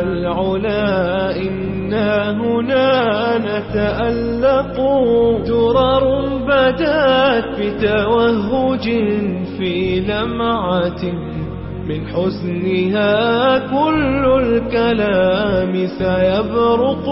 العلا إنا هنا نتألق، درر بدات بتوهج في لمعة، من حسنها كل الكلام سيبرق.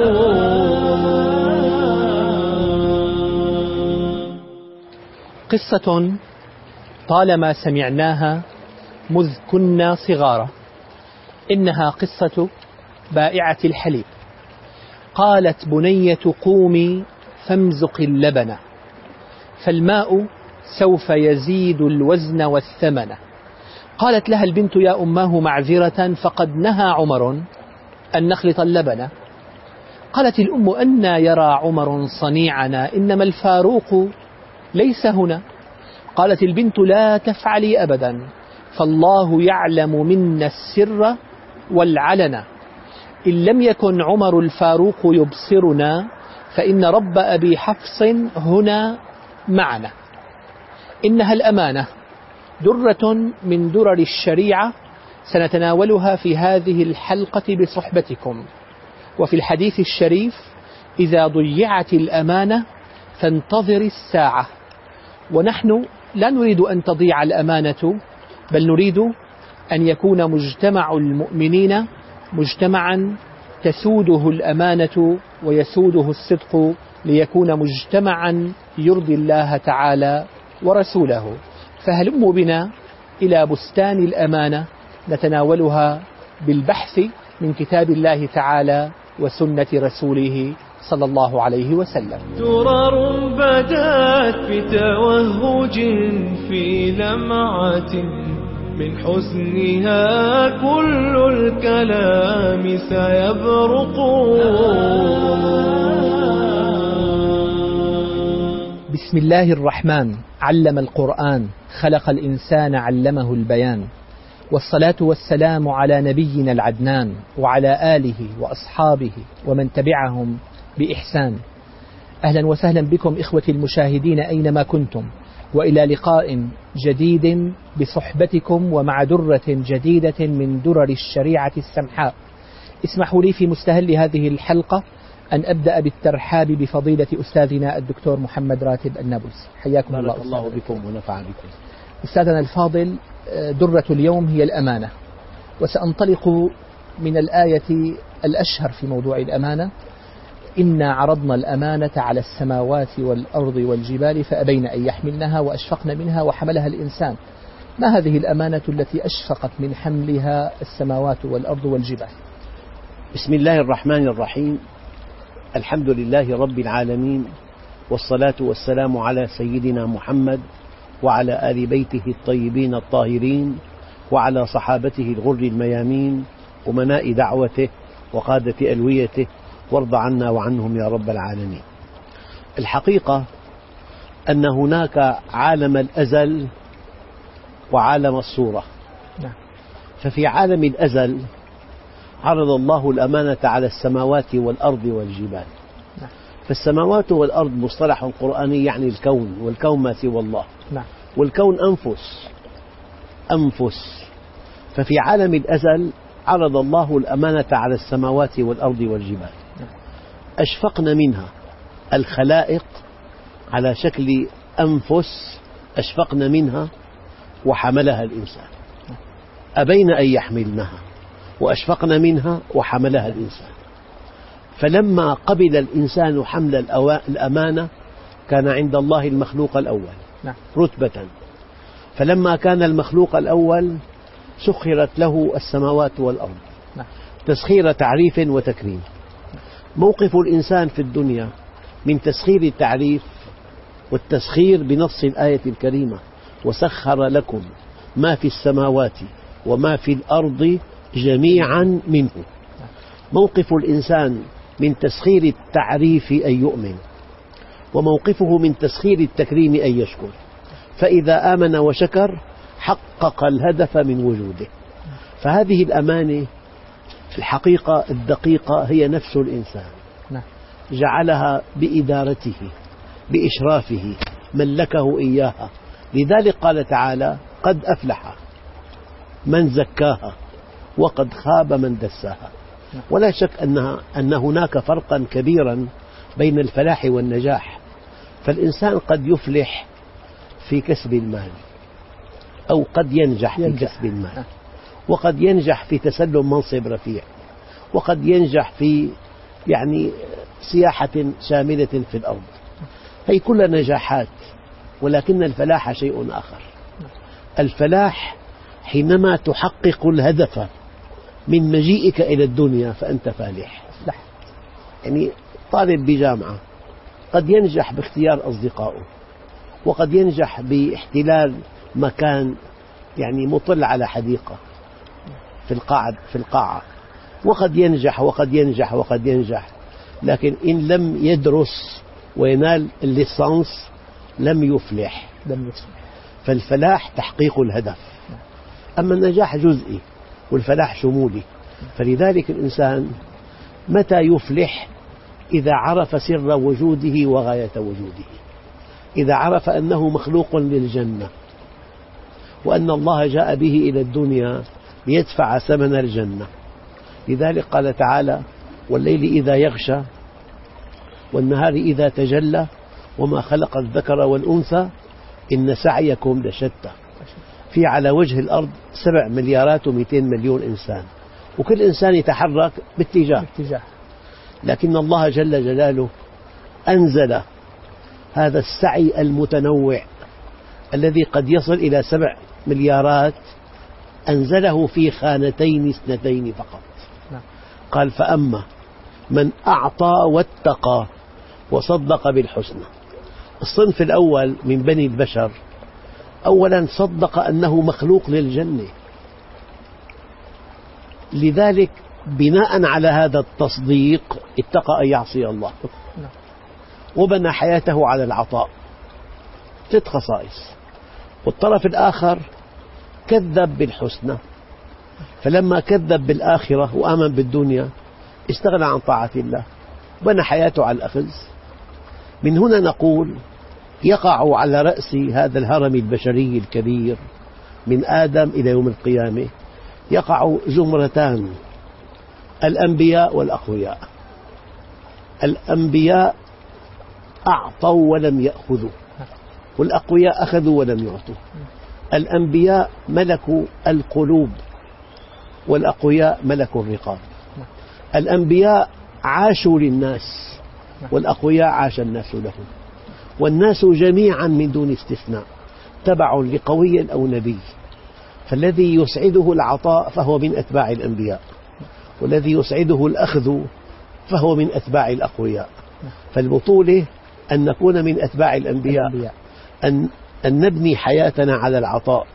قصة طالما سمعناها مذ كنا صغارا، إنها قصة بائعة الحليب. قالت بنية قومي فامزق اللبن، فالماء سوف يزيد الوزن والثمن. قالت لها البنت يا أماه معذرة، فقد نهى عمر أن نخلط اللبن. قالت الأم أنى يرى عمر صنيعنا، إنما الفاروق ليس هنا. قالت البنت لا تفعلي أبدا، فالله يعلم منا السر والعلن. إن لم يكن عمر الفاروق يبصرنا، فإن رب أبي حفص هنا معنا. إنها الأمانة درة من درر الشريعة، سنتناولها في هذه الحلقة بصحبتكم. وفي الحديث الشريف إذا ضيعت الأمانة فانتظر الساعة. ونحن لا نريد أن تضيع الأمانة، بل نريد أن يكون مجتمع المؤمنين مجتمعا تسوده الأمانة ويسوده الصدق، ليكون مجتمعا يرضي الله تعالى ورسوله. فهلموا بنا إلى بستان الأمانة نتناولها بالبحث من كتاب الله تعالى وسنة رسوله صلى الله عليه وسلم. درر بدات بتوهج في لمعة، من حسنها كل الكلام سيبرق. بسم الله الرحمن. علم القرآن، خلق الإنسان، علمه البيان. والصلاة والسلام على نبينا العدنان، وعلى آله وأصحابه ومن تبعهم بإحسان. أهلا وسهلا بكم إخوتي المشاهدين أينما كنتم، وإلى لقاء جديد بصحبتكم ومع درة جديدة من درر الشريعة السمحاء. اسمحوا لي في مستهل هذه الحلقة أن أبدأ بالترحاب بفضيلة أستاذنا الدكتور محمد راتب النابلسي. حياكم الله. بارك الله بكم ونفع بكم. أستاذنا الفاضل، درة اليوم هي الأمانة، وسأنطلق من الآية الأشهر في موضوع الأمانة: إنا عرضنا الأمانة على السماوات والأرض والجبال فأبين أن يحملنها وأشفقن منها وحملها الإنسان. ما هذه الأمانة التي أشفقت من حملها السماوات والأرض والجبال؟ بسم الله الرحمن الرحيم. الحمد لله رب العالمين، والصلاة والسلام على سيدنا محمد وعلى آل بيته الطيبين الطاهرين، وعلى صحابته الغر الميامين، أمناء دعوته وقادة ألويته، وارض عنا وعنهم يا رب العالمين. الحقيقة أن هناك عالم الأزل وعالم الصورة. ففي عالم الأزل عرض الله الأمانة على السماوات والأرض والجبال. فالسماوات والأرض مصطلح قرآني يعني الكون، والكون ما سوى الله. والكون أنفس. ففي عالم الأزل عرض الله الأمانة على السماوات والأرض والجبال. أشفقن منها الخلائق على شكل أنفس، أشفقن منها وحملها الإنسان. أبين أن يحملنها وأشفقن منها وحملها الإنسان. فلما قبل الإنسان حمل الأمانة كان عند الله المخلوق الأول رتبة. فلما كان المخلوق الأول سخرت له السماوات والأرض تسخير تعريف وتكريم. موقف الإنسان في الدنيا من تسخير التعريف والتسخير بنص الآية الكريمة: وسخر لكم ما في السماوات وما في الأرض جميعا منه. موقف الإنسان من تسخير التعريف أن يؤمن، وموقفه من تسخير التكريم أن يشكر. فإذا آمن وشكر حقق الهدف من وجوده. فهذه الأمانة في الحقيقة الدقيقة هي نفس الإنسان، جعلها بإدارته بإشرافه، ملكه إياها. لذلك قال تعالى: قد أفلح من زكاها وقد خاب من دساها. ولا شك أن هناك فرقا كبيرا بين الفلاح والنجاح. فالإنسان قد يفلح في كسب المال، أو قد ينجح في كسب المال، وقد ينجح في تسلم منصب رفيع، وقد ينجح في سياحة شاملة في الأرض. هي كلها نجاحات، ولكن الفلاح شيء آخر. الفلاح حينما تحقق الهدف من مجيئك إلى الدنيا فأنت فالح. طالب بجامعة قد ينجح باختيار أصدقائه، وقد ينجح باحتلال مكان مطل على حديقة في القاعة، وقد ينجح وقد ينجح وقد ينجح، لكن إن لم يدرس وينال الليسانس لم يفلح. فالفلاح تحقيق الهدف، أما النجاح جزئي والفلاح شمولي. فلذلك الإنسان متى يفلح؟ إذا عرف سر وجوده وغاية وجوده، إذا عرف أنه مخلوق للجنة، وأن الله جاء به إلى الدنيا ليدفع ثمن الجنة. لذلك قال تعالى: والليل إذا يغشى والنهار إذا تجلى وما خلق الذكر والأنثى إن سعيكم لشتى. في على وجه الأرض 7 مليارات و200 مليون إنسان، وكل إنسان يتحرك باتجاه، لكن الله جل جلاله أنزل هذا السعي المتنوع الذي قد يصل إلى 7 مليارات، أنزله في خانتين 2 فقط. قال: فأما من أعطى واتقى وصدق بالحسنى. الصنف الأول من بني البشر أولا صدق أنه مخلوق للجنة، لذلك بناء على هذا التصديق اتقى أن يعصي الله، وبنى حياته على العطاء. 3 خصائص. والطرف الآخر كذب بالحسنى، فلما كذب بالآخرة وآمن بالدنيا استغنى عن طاعة الله، بنى حياته على الأخذ. من هنا نقول يقع على رأس هذا الهرم البشري الكبير من آدم إلى يوم القيامة يقع زمرتان: الأنبياء والأقوياء. الأنبياء أعطوا ولم يأخذوا، والأقوياء أخذوا ولم يعطوا. الأنبياء ملكوا القلوب، والأقوياء ملكوا الرقاب. الأنبياء عاشوا للناس، والأقوياء عاش الناس لهم. والناس جميعا من دون استثناء تبع لقوي أو نبي، فالذي يسعده العطاء فهو من أتباع الأنبياء، والذي يسعده الأخذ فهو من أتباع الأقوياء. فالبطولة أن نكون من أتباع الأنبياء، أن نبني حياتنا على العطاء.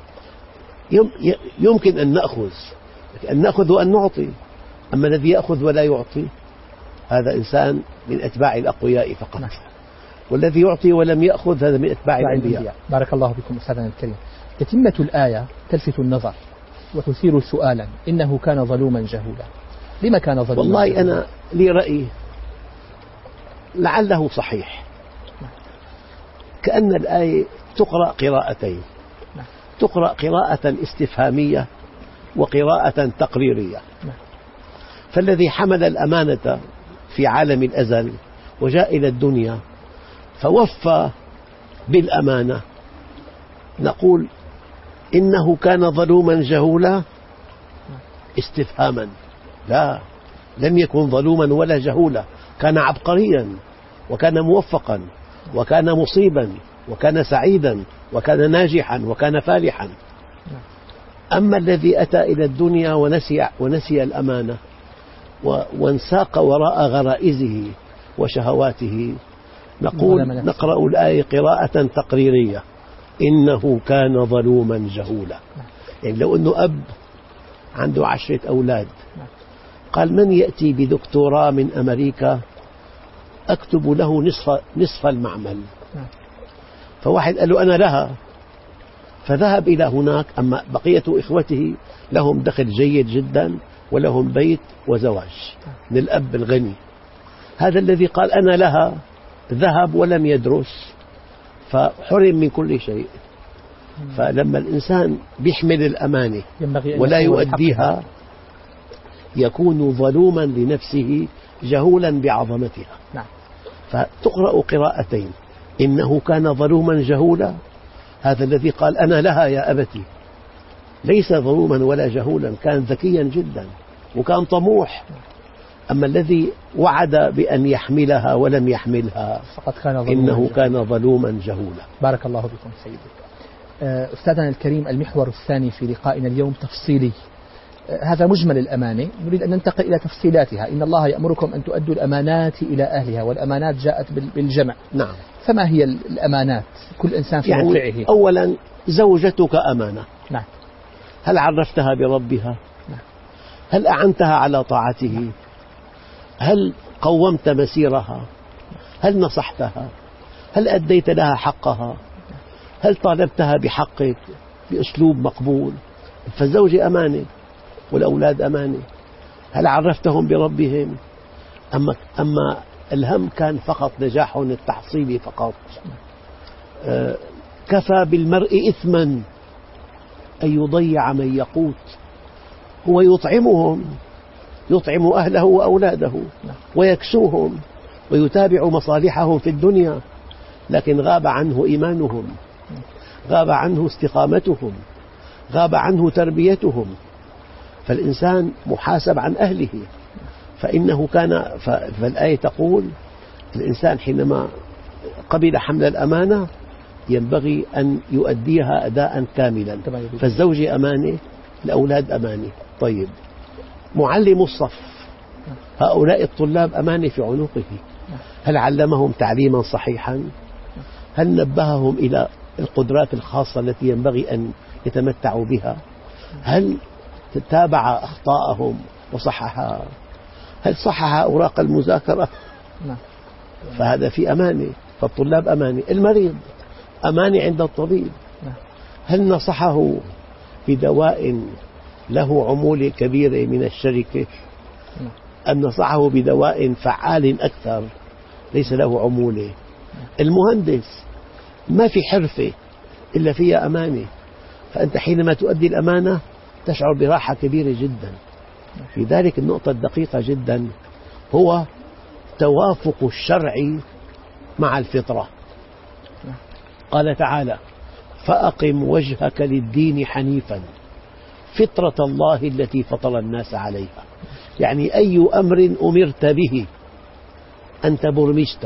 يمكن أن نأخذ وأن نعطي، أما الذي يأخذ ولا يعطي هذا إنسان من أتباع الأقوياء فقط. والذي يعطي ولم يأخذ هذا من أتباع الأنبياء. بارك الله بكم أستاذنا الكريم. تتمة الآية تلفت النظر وتثير سؤالا: إنه كان ظلوما جهولا. لما كان ظلوما؟ والله جهولا؟ أنا لي رأي لعله صحيح. كأن الآية تقرأ قراءتين: تقرأ قراءة استفهامية وقراءة تقريرية. فالذي حمل الأمانة في عالم الأزل وجاء إلى الدنيا فوفى بالأمانة نقول إنه كان ظلوما جهولا استفهاما. لا، لم يكن ظلوما ولا جهولا، كان عبقريا وكان موفقا وكان مصيبا وكان سعيدا وكان ناجحا وكان فالحا. أما الذي أتى إلى الدنيا ونسي الأمانة وانساق وراء غرائزه وشهواته نقول نقرأ الآية قراءة تقريرية: إنه كان ظلوما جهولا. يعني لو أنه أب عنده 10 أولاد قال: من يأتي بدكتوراه من أمريكا أكتب له نصف المعمل. فواحد قال له: أنا لها، فذهب إلى هناك. أما بقية إخوته لهم دخل جيد جدا ولهم بيت وزواج من الأب الغني. هذا الذي قال أنا لها ذهب ولم يدرس فحرم من كل شيء. فلما الإنسان بيحمل الأمانة ولا يؤديها يكون ظلوما لنفسه جهولا بعظمتها. نعم. فتقرأ قراءتين: إنه كان ظلوما جهولا، هذا الذي قال أنا لها يا أبتي، ليس ظلوما ولا جهولا، كان ذكيا جدا وكان طموح. أما الذي وعد بأن يحملها ولم يحملها فقد كان إنه كان ظلوما جهولا. بارك الله بكم سيدي. أستاذنا الكريم، المحور الثاني في لقائنا اليوم تفصيلي. هذا مجمل الأمانة، نريد أن ننتقل إلى تفصيلاتها. إن الله يأمركم أن تؤدوا الأمانات إلى أهلها، والأمانات جاءت بالجمع. نعم. فما هي الأمانات؟ كل إنسان في موقعه. أولا زوجتك أمانة. نعم. هل عرفتها بربها؟ نعم. هل أعنتها على طاعته؟ هل قومت مسيرها؟ هل نصحتها؟ هل أديت لها حقها؟ هل طالبتها بحقك بأسلوب مقبول؟ فالزوج أمانة والأولاد أمانة. هل عرفتهم بربهم؟ أما الهم كان فقط نجاحهم التحصيلي فقط. كفى بالمرء إثما أن يضيع من يقوت. هو يطعمهم، يطعم أهله وأولاده ويكسوهم ويتابع مصالحهم في الدنيا، لكن غاب عنه إيمانهم، غاب عنه استقامتهم، غاب عنه تربيتهم. فالإنسان محاسب عن أهله. فالآية تقول الإنسان حينما قبل حمل الأمانة ينبغي أن يؤديها أداء كاملا. فالزوج أمانة، الأولاد أمانة. طيب، معلم الصف، هؤلاء الطلاب أمانة في عنقه. هل علمهم تعليما صحيحا؟ هل نبههم إلى القدرات الخاصة التي ينبغي أن يتمتعوا بها؟ هل تتابع أخطاءهم وصححها؟ هل صحح أوراق المذاكرة؟ فهذا في أمانة. فالطلاب أمانة. المريض أمانة عند الطبيب. هل نصحه بدواء له عمولة كبيرة من الشركة، أم نصحه بدواء فعال أكثر ليس له عمولة؟ المهندس ما في حرفة إلا فيها أمانة. فأنت حينما تؤدي الأمانة تشعر براحة كبيرة جدا. لذلك النقطة الدقيقة جدا هو توافق الشرع مع الفطرة. قال تعالى: فأقم وجهك للدين حنيفا فطرة الله التي فطر الناس عليها. يعني أي أمر أمرت به أنت برمجت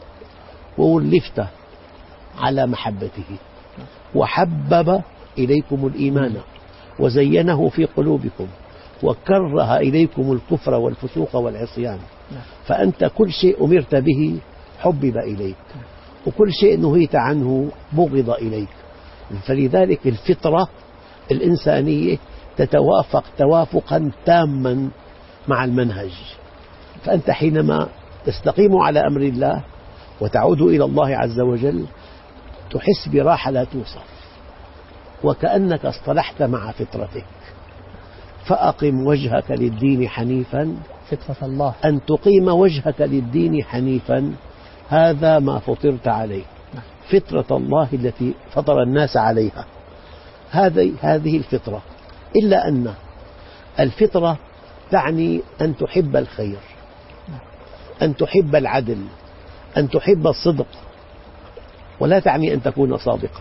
وولفت على محبته، وحبب إليكم الإيمان وزينه في قلوبكم وكره إليكم الكفر والفسوق والعصيان. فأنت كل شيء أمرت به حبب إليك، وكل شيء نهيت عنه بغض إليك. فلذلك الفطرة الإنسانية تتوافق توافقا تاما مع المنهج. فأنت حينما تستقيم على أمر الله وتعود إلى الله عز وجل تحس براحة لا توصف، وكأنك اصطلحت مع فطرتك. فأقم وجهك للدين حنيفا، فطرة الله، أن تقيم وجهك للدين حنيفا، هذا ما فطرت عليه، فطرة الله التي فطر الناس عليها. هذه الفطرة. إلا أن الفطرة تعني أن تحب الخير، أن تحب العدل، أن تحب الصدق، ولا تعني أن تكون صادقا.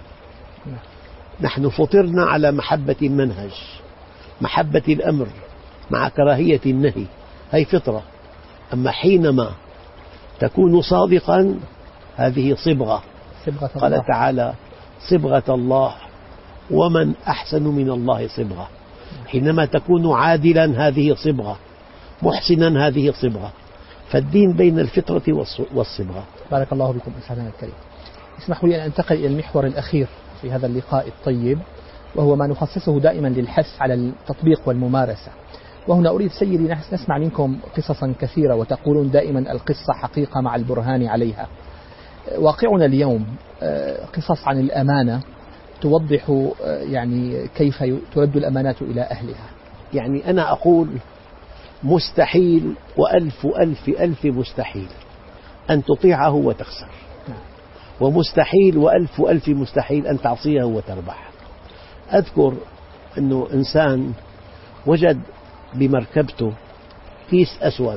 نحن فطرنا على محبة المنهج، محبة الأمر مع كراهية النهي، هي فطرة. أما حينما تكون صادقا هذه صبغة. قال تعالى: صبغة الله ومن أحسن من الله صبغة. حينما تكون عادلا هذه صبغة، محسنا هذه صبغة. فالدين بين الفطرة والصبغة. بارك الله بكم أستاذنا الكريم. اسمحوا لي أن أنتقل إلى المحور الأخير في هذا اللقاء الطيب، وهو ما نخصصه دائما للحث على التطبيق والممارسة. وهنا أريد سيدي نسمع منكم قصصا كثيرة، وتقولون دائما القصة حقيقة مع البرهان عليها. واقعنا اليوم قصص عن الأمانة توضح يعني كيف ترد الأمانات إلى أهلها. يعني أنا أقول مستحيل وألف ألف ألف مستحيل أن تطيعه وتخسر، ومستحيل وألف ألف مستحيل أن تعصيه وتربح. أذكر أنه إنسان وجد بمركبته كيس أسود،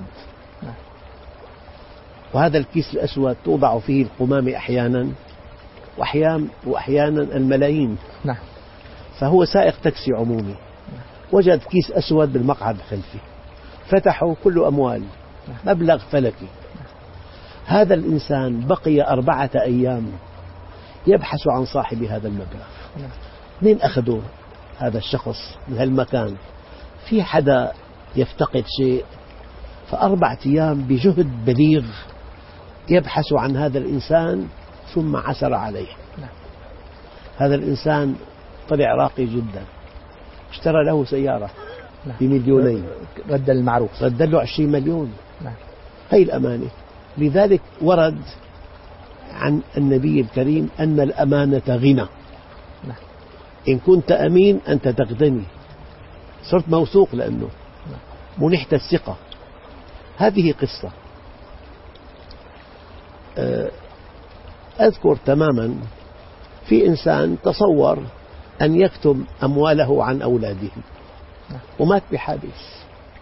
وهذا الكيس الأسود توضع فيه القمامة أحيانا وأحيانا الملايين. فهو سائق تاكسي عمومي، وجد كيس أسود بالمقعد الخلفي، فتحه كله أموال، مبلغ فلكي. هذا الإنسان بقي 4 أيام يبحث عن صاحب هذا المبلغ. منين أخذوا هذا الشخص من هالمكان؟ في حدا يفتقد شيء، ف4 أيام بجهد بليغ يبحث عن هذا الإنسان، ثم عثر عليه. هذا الإنسان طلع راقي جدا، اشترى له سيارة ب2 رد المعروف، رد له 20 مليون. هي الأمانة. لذلك ورد عن النبي الكريم أن الأمانة غنى. إن كنت أمين أنت تغتني، صرت موثوق لأنه منحت الثقة. هذه قصة أذكر تماما، في إنسان تصور أن يكتم أمواله عن أولاده ومات بحادث،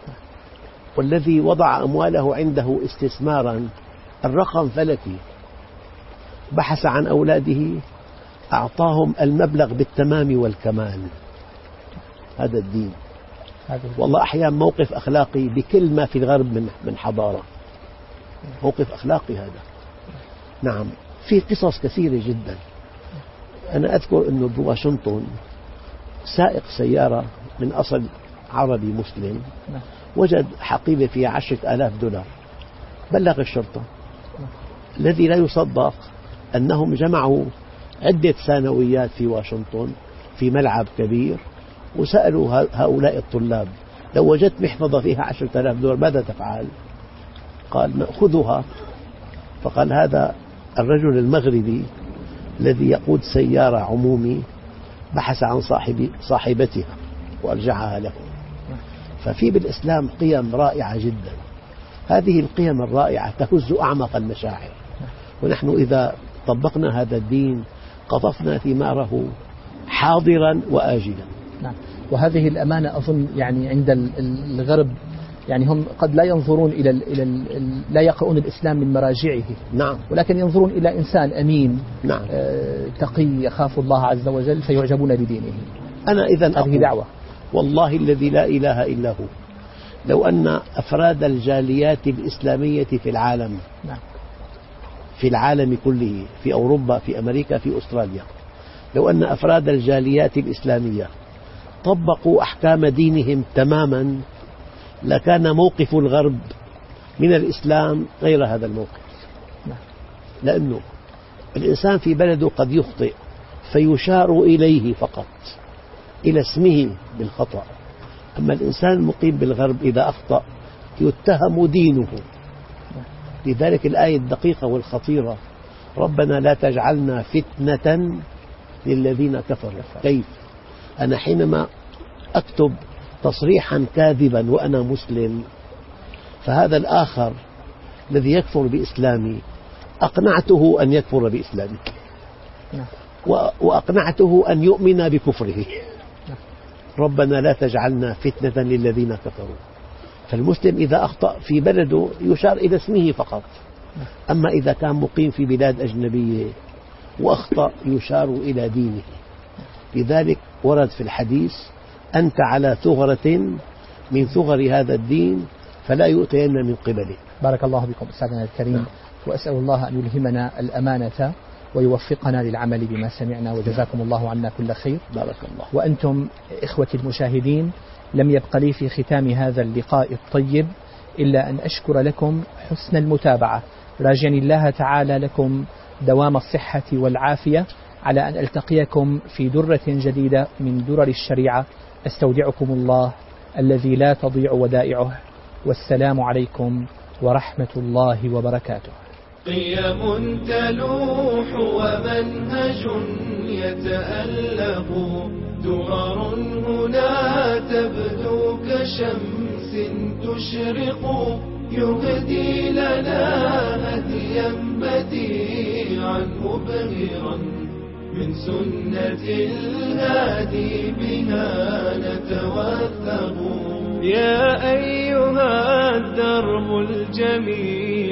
والذي وضع أمواله عنده استثمارا الرقم فلكي، بحث عن أولاده أعطاهم المبلغ بالتمام والكمال. هذا الدين. والله أحيانا موقف أخلاقي بكل ما في الغرب من حضارة، موقف أخلاقي هذا. نعم، في قصص كثيرة جدا. أنا أذكر أنه بواشنطن سائق سيارة من أصل عربي مسلم وجد حقيبة فيها 10,000 دولار، بلغ الشرطة. الذي لا يصدق أنهم جمعوا عدة ثانويات في واشنطن في ملعب كبير، وسألوا هؤلاء الطلاب لو وجدت محفظة فيها 10,000 دولار ماذا تفعل؟ قال نأخذها. فقال هذا الرجل المغربي الذي يقود سيارة عمومي بحث عن صاحبتها وأرجعها له. ففي بالإسلام قيم رائعة جدا، هذه القيم الرائعة تهز أعمق المشاعر، ونحن إذا طبقنا هذا الدين قطفنا ثماره حاضرا وآجلا. وهذه الأمانة أظن يعني عند الغرب، يعني هم قد لا ينظرون لا يقرؤون الإسلام من مراجعه. ولكن ينظرون إلى إنسان أمين تقي يخاف الله عز وجل فيعجبون بدينه. أنا إذن هذه دعوة والله الذي لا إله إلا هو، لو أن أفراد الجاليات الإسلامية في العالم في العالم كله، في أوروبا، في أمريكا، في أستراليا، لو أن أفراد الجاليات الإسلامية طبقوا أحكام دينهم تماما لكان موقف الغرب من الإسلام غير هذا الموقف. لأنه الإنسان في بلده قد يخطئ فيشار إليه فقط، إلى اسمه بالخطأ. أما الإنسان المقيم بالغرب إذا أخطأ يتهم دينه. لذلك الآية الدقيقة والخطيرة ربنا لا تجعلنا فتنة للذين كفروا. كيف؟ أنا حينما أكتب تصريحا كاذبا وأنا مسلم، فهذا الآخر الذي يكفر بإسلامي أقنعته أن يكفر بإسلامي، وأقنعته أن يؤمن بكفره. ربنا لا تجعلنا فتنة للذين كفروا. فالمسلم إذا أخطأ في بلده يشار إلى اسمه فقط، أما إذا كان مقيم في بلاد أجنبية وأخطأ يشار إلى دينه. لذلك ورد في الحديث أنت على ثغرة من ثغر هذا الدين فلا يؤتين من قبله. بارك الله بكم أستاذنا الكريم، وأسأل الله أن يلهمنا الأمانة ويوفقنا للعمل بما سمعنا، وجزاكم الله عنا كل خير. بارك الله. وأنتم إخوتي المشاهدين، لم يبق لي في ختام هذا اللقاء الطيب إلا أن أشكر لكم حسن المتابعة، راجيا الله تعالى لكم دوام الصحة والعافية، على أن ألتقيكم في درة جديدة من درر الشريعة. أستودعكم الله الذي لا تضيع ودائعه، والسلام عليكم ورحمة الله وبركاته. قيم تلوح ومنهج يتألق، درر هنا تبدو كشمس تشرق، يهدي لنا هديا بديعا مبهرا من سنة الهادي بها نتوثق. يا أيها درب الجميل